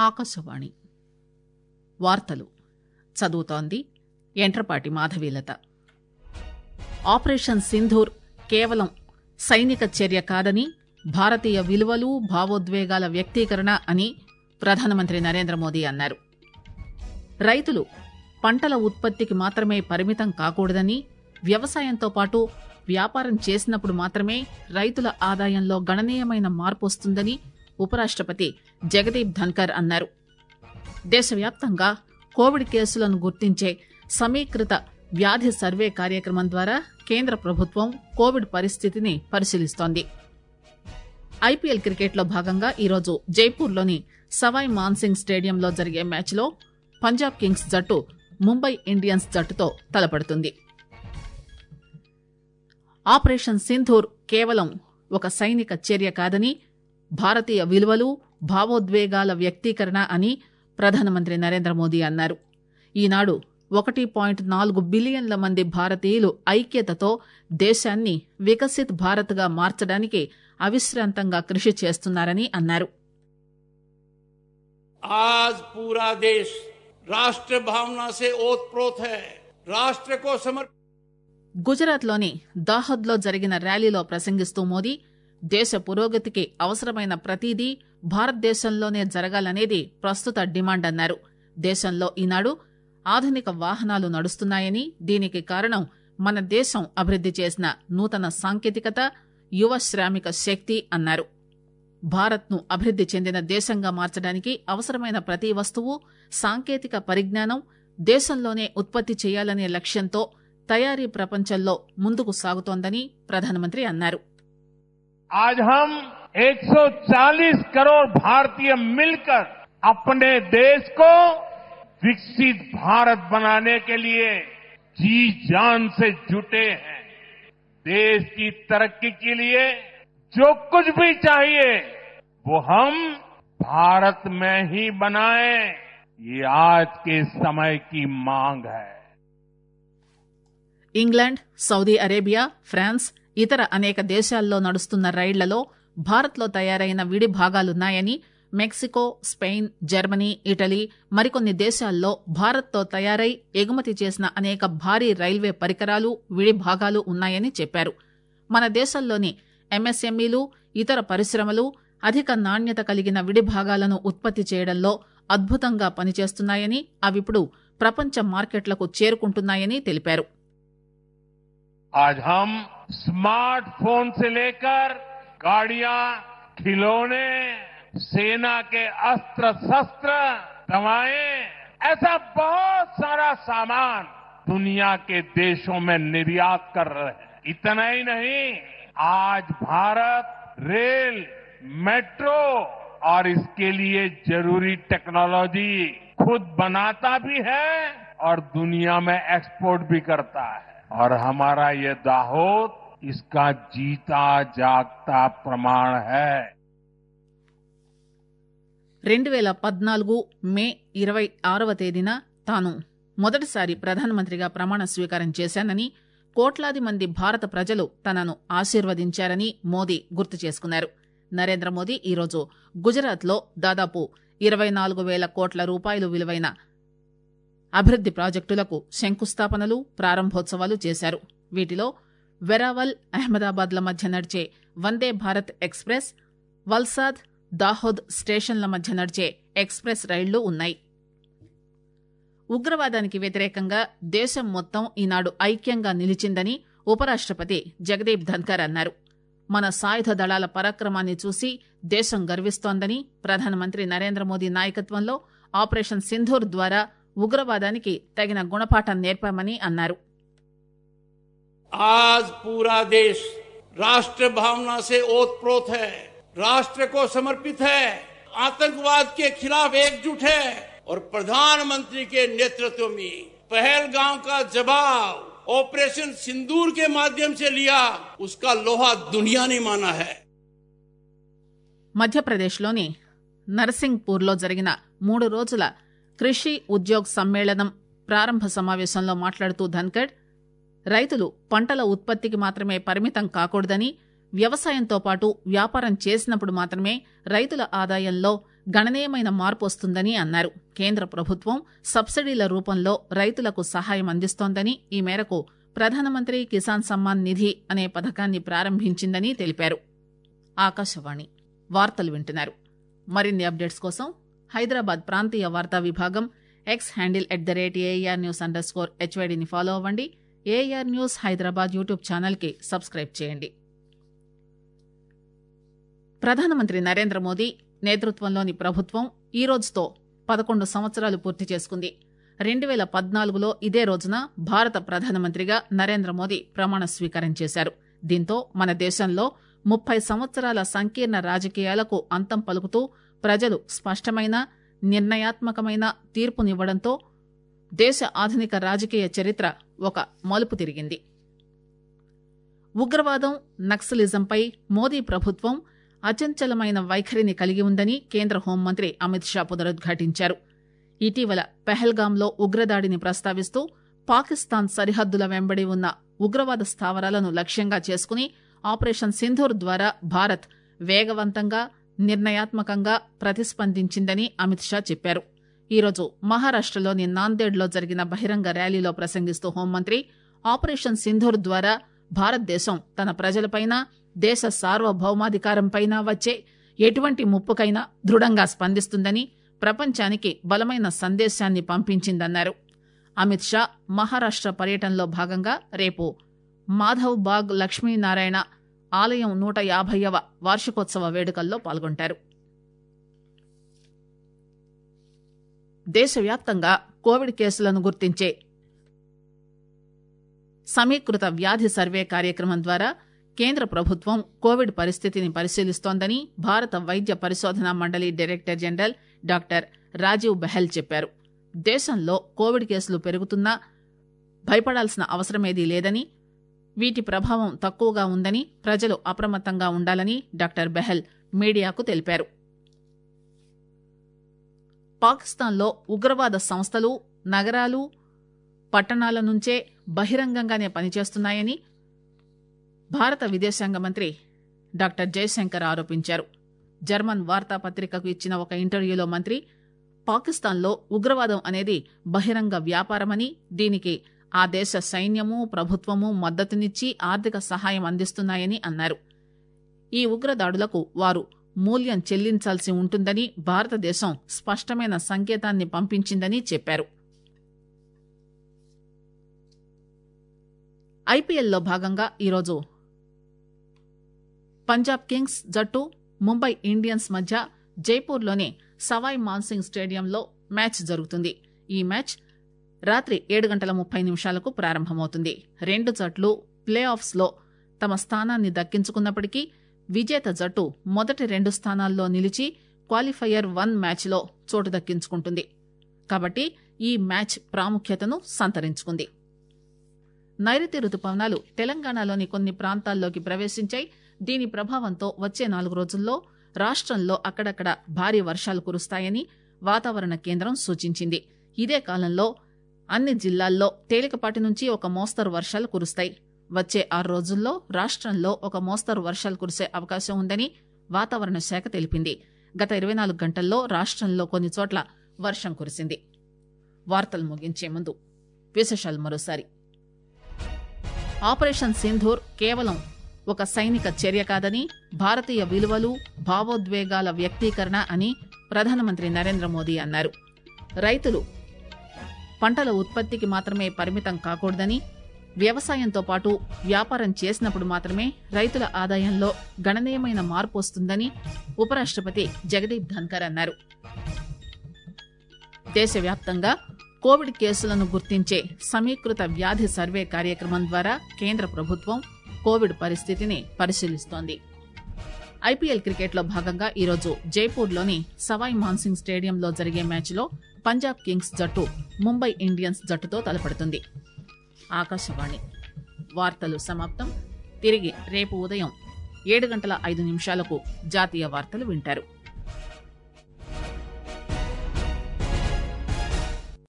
ఆకాశవాణి వార్తలు చదువుతోంది ఎంట్రపాటి మాధవీలత. ఆపరేషన్ సింధూర్ కేవలం సైనిక చర్య కాదని, భారతీయ విలువలు, భావోద్వేగాల వ్యక్తీకరణ అని ప్రధానమంత్రి నరేంద్ర మోదీ అన్నారు. రైతులు పంటల ఉత్పత్తికి మాత్రమే పరిమితం కాకూడదని, వ్యవసాయంతో పాటు వ్యాపారం చేసినప్పుడు మాత్రమే రైతుల ఆదాయంలో గణనీయమైన మార్పు వస్తుందని ఉపరాష్టపతి జగదీప్ ధన్కర్ అన్నారు. దేశవ్యాప్తంగా కోవిడ్ కేసులను గుర్తించే సమీకృత వ్యాధి సర్వే కార్యక్రమం ద్వారా కేంద్ర ప్రభుత్వం కోవిడ్ పరిస్థితిని పరిశీలిస్తోంది. ఐపీఎల్ క్రికెట్లో భాగంగా ఈరోజు జైపూర్లోని సవాయ్ మాన్సింగ్ స్టేడియంలో జరిగే మ్యాచ్లో పంజాబ్ కింగ్స్ జట్టు ముంబై ఇండియన్స్ జట్టుతో తలపడుతుంది. ఆపరేషన్ సింధూర్ కేవలం ఒక సైనిక చర్య కాదని, భారతీయ విలువలు, భావోద్వేగాల వ్యక్తీకరణ అని ప్రధానమంత్రి నరేంద్ర మోదీ అన్నారు. ఈనాడు 1.4 బిలియన్ల మంది భారతీయులు ఐక్యతతో దేశాన్ని వికసిత్ భారత్గా మార్చడానికి అవిశ్రాంతంగా కృషి చేస్తున్నారని అన్నారు. आज पूरा देश राष्ट्र भावना से ओतप्रोत है. राष्ट्र को समर्पित. గుజరాత్లోని దాహోద్లో జరిగిన ర్యాలీలో ప్రసంగిస్తూ మోదీ, దేశ పురోగతికి అవసరమైన ప్రతిదీ భారతదేశంలోనే జరగాలనేది ప్రస్తుత డిమాండ్ అన్నారు. దేశంలో ఈనాడు ఆధునిక వాహనాలు నడుస్తున్నాయని, దీనికి కారణం మన దేశం అభివృద్ది చేసిన నూతన సాంకేతికత, యువ శ్రామిక శక్తి అన్నారు. భారత్ను అభివృద్ది చెందిన దేశంగా మార్చడానికి అవసరమైన ప్రతి వస్తువు, సాంకేతిక పరిజ్ఞానం దేశంలోనే ఉత్పత్తి చేయాలనే లక్ష్యంతో తయారీ ప్రపంచంలో ముందుకు సాగుతోందని ప్రధానమంత్రి అన్నారు. आज हम 140 करोड़ भारतीय मिलकर अपने देश को विकसित भारत बनाने के लिए जी जान से जुटे हैं. देश की तरक्की के लिए जो कुछ भी चाहिए वो हम भारत में ही बनाएं, ये आज के समय की मांग है. ఇంగ్లాండ్, సౌదీ అరేబియా, ఫ్రాన్స్, ఇతర అనేక దేశాల్లో నడుస్తున్న రైళ్లలో భారత్లో తయారైన విడి భాగాలున్నాయని, మెక్సికో, స్పెయిన్, జర్మనీ, ఇటలీ, మరికొన్ని దేశాల్లో భారత్తో తయారై ఎగుమతి చేసిన అనేక భారీ రైల్వే పరికరాలు, విడి భాగాలు ఉన్నాయని చెప్పారు. మన దేశంలోని ఎంఎస్ఎంఈలు, ఇతర పరిశ్రమలు అధిక నాణ్యత కలిగిన విడి భాగాలను ఉత్పత్తి చేయడంలో అద్భుతంగా పనిచేస్తున్నాయని, అవిప్పుడు ప్రపంచ మార్కెట్లకు చేరుకుంటున్నాయని తెలిపారు. आज हम स्मार्टफोन से लेकर गाड़ियां, खिलौने, सेना के अस्त्र शस्त्र, दवाएं, ऐसा बहुत सारा सामान दुनिया के देशों में निर्यात कर रहे हैं. इतना ही नहीं, आज भारत रेल, मेट्रो और इसके लिए जरूरी टेक्नोलॉजी खुद बनाता भी है और दुनिया में एक्सपोर्ट भी करता है. और हमारा ये दाहोद इसका जीता जागता प्रमाण है. 2014 మే 26వ తేదీన తాను మొదటిసారి ప్రధానమంత్రిగా ప్రమాణ స్వీకారం చేశానని, కోట్లాది మంది భారత ప్రజలు తనను ఆశీర్వదించారని మోదీ గుర్తు చేసుకున్నారు. నరేంద్ర మోదీ ఈరోజు గుజరాత్లో దాదాపు 24,000 కోట్ల రూపాయలు విలువైన అభివృద్ది ప్రాజెక్టులకు శంకుస్థాపనలు, ప్రారంభోత్సవాలు చేశారు. వీటిలో వెరావల్, అహ్మదాబాద్ల మధ్య నడిచే వందే భారత్ ఎక్స్ప్రెస్, వల్సాద్, దాహోద్ స్టేషన్ల మధ్య నడిచే ఎక్స్ప్రెస్ రైళ్లు ఉన్నాయి. ఉగ్రవాదానికి వ్యతిరేకంగా దేశం మొత్తం ఈనాడు ఐక్యంగా నిలిచిందని ఉపరాష్టపతి జగదీప్ ధన్కర్ అన్నారు. మన సాయుధ దళాల పరాక్రమాన్ని చూసి దేశం గర్విస్తోందని, ప్రధానమంత్రి నరేంద్ర మోదీ నాయకత్వంలో ఆపరేషన్ సింధూర్ ద్వారా ఉగ్రవాదానికి తగిన గుణపాఠం నేర్పామని అన్నారు. आज पूरा देश राष्ट्र भावना से ओतप्रोत है. राष्ट्र को समर्पित है. आतंकवाद के खिलाफ एकजुट है और प्रधानमंत्री के नेतृत्व में पहलगाम का जवाब ऑपरेशन सिंदूर के माध्यम से लिया, उसका लोहा दुनिया ने माना है. మధ్యప్రదేశ్లోని నర్సింగ్పూర్లో జరిగిన 3 రోజుల కృషి ఉద్యోగ్ సమ్మేళనం ప్రారంభ సమావేశంలో మాట్లాడుతూ ధన్కర్, రైతులు పంటల ఉత్పత్తికి మాత్రమే పరిమితం కాకూడదని, వ్యవసాయంతో పాటు వ్యాపారం చేసినప్పుడు మాత్రమే రైతుల ఆదాయంలో గణనీయమైన మార్పు వస్తుందని అన్నారు. కేంద్ర ప్రభుత్వం సబ్సిడీల రూపంలో రైతులకు సహాయం అందిస్తోందని, ఈ మేరకు ప్రధానమంత్రి కిసాన్ సమ్మాన్ నిధి అనే పథకాన్ని ప్రారంభించిందని తెలిపారు. ఆకాశవాణి వార్తలు వింటున్నారు. మరిన్ని అప్డేట్స్ కోసం హైదరాబాద్ ప్రాంతీయ వార్తా విభాగం ఎక్స్ హ్యాండిల్ @AR News_HYDని ఫాలో అవ్వండి. AR న్యూస్ హైదరాబాద్ యూట్యూబ్ ఛానల్కి సబ్స్క్రైబ్ చేయండి. ప్రధానమంత్రి నరేంద్ర మోదీ నేతృత్వంలోని ప్రభుత్వం ఈ రోజుతో 11 సంవత్సరాలు పూర్తి చేసుకుంది. 2014లో ఇదే రోజున భారత ప్రధానమంత్రిగా నరేంద్ర మోదీ ప్రమాణ స్వీకారం చేశారు. దీంతో మన దేశంలో 30 సంవత్సరాల సంకీర్ణ రాజకీయాలకు అంతం పలుకుతూ ప్రజలు స్పష్టమైన, నిర్ణయాత్మకమైన తీర్పునివ్వడంతో దేశ ఆధునిక రాజకీయ చరిత్ర ఒక మలుపు తిరిగింది. ఉగ్రవాదం, నక్సలిజంపై మోదీ ప్రభుత్వం అచంచలమైన వైఖరిని కలిగి ఉందని కేంద్ర హోంమంత్రి అమిత్ షా పునరుద్ఘాటించారు. ఇటీవల పెహల్గాంలో ఉగ్రదాడిని ప్రస్తావిస్తూ పాకిస్తాన్ సరిహద్దుల వెంబడి ఉన్న ఉగ్రవాద స్థావరాలను లక్ష్యంగా చేసుకుని ఆపరేషన్ సింధూర్ ద్వారా భారత్ వేగవంతంగా, నిర్ణయాత్మకంగా ప్రతిస్పందించిందని అమిత్ షా చెప్పారు. ఈరోజు మహారాష్టలోని నాందేడ్లో జరిగిన బహిరంగ ర్యాలీలో ప్రసంగిస్తూ హోంమంత్రి ఆపరేషన్ సింధూర్ ద్వారా భారతదేశం తన ప్రజలపైన, దేశ సార్వభౌమాధికారంపైన వచ్చే ఎటువంటి ముప్పుకైనా దృఢంగా స్పందిస్తుందని, ప్రపంచానికి బలమైన సందేశాన్ని పంపించిందన్నారు. అమిత్ షా మహారాష్ట పర్యటనలో భాగంగా రేపు మాధవ్ బాగ్ లక్ష్మీనారాయణ ఆలయం 150వ వార్షికోత్సవ వేడుకల్లో పాల్గొంటారు. దేశవ్యాప్తంగా కోవిడ్ కేసులను గుర్తించే సమీకృత వ్యాధి సర్వే కార్యక్రమం ద్వారా కేంద్ర ప్రభుత్వం కోవిడ్ పరిస్థితిని పరిశీలిస్తోందని భారత వైద్య పరిశోధనా మండలి director general doctor Rajiv Behl చెప్పారు. దేశంలో కోవిడ్ కేసులు పెరుగుతున్నా భయపడాల్సిన అవసరమేదీ లేదని, వీటి ప్రభావం తక్కువగా ఉందని, ప్రజలు అప్రమత్తంగా ఉండాలని డాక్టర్ బెహల్ మీడియాకు తెలిపారు. పాకిస్తాన్లో ఉగ్రవాద సంస్థలు నగరాలు, పట్టణాల నుంచే బహిరంగంగానే పనిచేస్తున్నాయని భారత విదేశాంగ మంత్రి డాక్టర్ జయశంకర్ ఆరోపించారు. జర్మన్ వార్తాపత్రికకు ఇచ్చిన ఒక ఇంటర్వ్యూలో మంత్రి పాకిస్తాన్లో ఉగ్రవాదం అనేది బహిరంగ వ్యాపారమని, దీనికి ఆ దేశ సైన్యము, ప్రభుత్వము మద్దతునిచ్చి ఆర్థిక సహాయం అందిస్తున్నాయని అన్నారు. ఈ ఉగ్రదాడులకు వారు మూల్యం చెల్లించాల్సి ఉంటుందని భారతదేశం స్పష్టమైన సంకేతాన్ని పంపించిందని చెప్పారు. ఐపీఎల్లో భాగంగా ఈరోజు పంజాబ్ కింగ్స్ జట్టు ముంబై ఇండియన్స్ మధ్య జైపూర్లోని సవాయ్ మాన్సింగ్ స్టేడియంలో మ్యాచ్ జరుగుతుంది. ఈ మ్యాచ్ రాత్రి 7:30 ప్రారంభమవుతుంది. రెండు జట్లు ప్లే ఆఫ్స్ లో తమ స్థానాన్ని దక్కించుకున్నప్పటికీ విజేత జట్టు మొదటి 2 స్థానాల్లో నిలిచి క్వాలిఫైయర్ 1 మ్యాచ్లో చోటు దక్కించుకుంటుంది. కాబట్టి ఈ మ్యాచ్ ప్రాముఖ్యతను సంతరించుకుంది. నైరుతి రుతుపవనాలు తెలంగాణలోని కొన్ని ప్రాంతాల్లోకి ప్రవేశించాయి. దీని ప్రభావంతో వచ్చే 4 రోజుల్లో రాష్టంలో అక్కడక్కడ భారీ వర్షాలు కురుస్తాయని వాతావరణ కేంద్రం సూచించింది. ఇదే కాలంలో అన్ని జిల్లాల్లో తేలికపాటి నుంచి ఒక మోస్తరు వర్షాలు కురుస్తాయి. వచ్చే 6 రోజుల్లో రాష్టంలో ఒక మోస్తరు వర్షాలు కురిసే అవకాశం ఉందని వాతావరణ శాఖ తెలిపింది. గత 24 గంటల్లో రాష్టంలో కొన్ని చోట్ల వర్షం కురిసింది. వార్తలు ముగించే ముందు విశేషాలు మరోసారి. ఆపరేషన్ సింధూర్ కేవలం ఒక సైనిక చర్య కాదని, భారతీయ విలువలు, భావోద్వేగాల వ్యక్తీకరణ అని ప్రధానమంత్రి నరేంద్ర మోదీ అన్నారు. రైతులు పంటల ఉత్పత్తికి మాత్రమే పరిమితం కాకూడదని, వ్యవసాయంతో పాటు వ్యాపారం చేసినప్పుడు మాత్రమే రైతుల ఆదాయంలో గణనీయమైన మార్పు వస్తుందని ఉపరాష్టపతి జగదీప్ ధన్కర్ అన్నారు. దేశవ్యాప్తంగా కోవిడ్ కేసులను గుర్తించే సమీకృత వ్యాధి సర్వే కార్యక్రమం ద్వారా కేంద్ర ప్రభుత్వం కోవిడ్ పరిస్థితిని పరిశీలిస్తోంది. ఐపీఎల్ క్రికెట్లో భాగంగా ఈరోజు జైపూర్లోని సవాయ్ మాన్సింగ్ స్టేడియంలో జరిగే మ్యాచ్లో పంజాబ్ కింగ్స్ జట్టు ముంబై ఇండియన్స్ జట్టుతో తలపడుతుంది. ఆకాశవాణి వార్తలు సమాప్తం. తిరిగి రేపు ఉదయం 7:05 జాతీయ వార్తలు వింటారు.